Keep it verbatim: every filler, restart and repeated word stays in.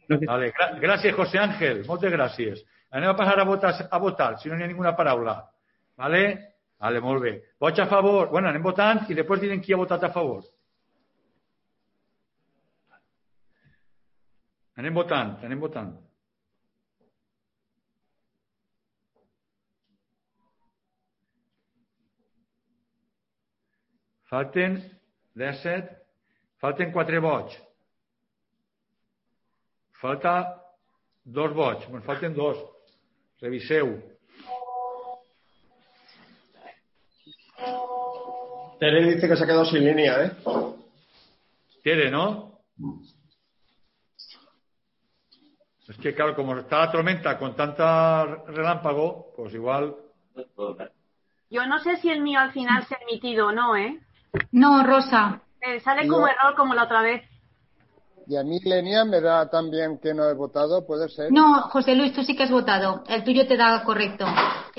Vale, gra gràcies, José Ángel, moltes gràcies. Anem a passar a votar, a votar si no n'hi ha ninguna paraula. Vale? Vale, molt bé. Vots a favor. Bueno, anem votant i després direm qui ha votat a favor. Anem votant, anem votant. Falten disset, falten quatre vots. Falta dos vots, me'n falten dos. Reviseu. Tere dice que se ha quedado sin línea, ¿eh? Tere, ¿no? Es que, claro, como está la tormenta con tanta relámpago, pues igual... Yo no sé si el mío al final se ha emitido o no, ¿eh? No, Rosa. Eh, sale como Yo- error como la otra vez. Y a mí Lenia me da también que no he votado, puede ser. No, José Luis, tú sí que has votado. El tuyo te da correcto.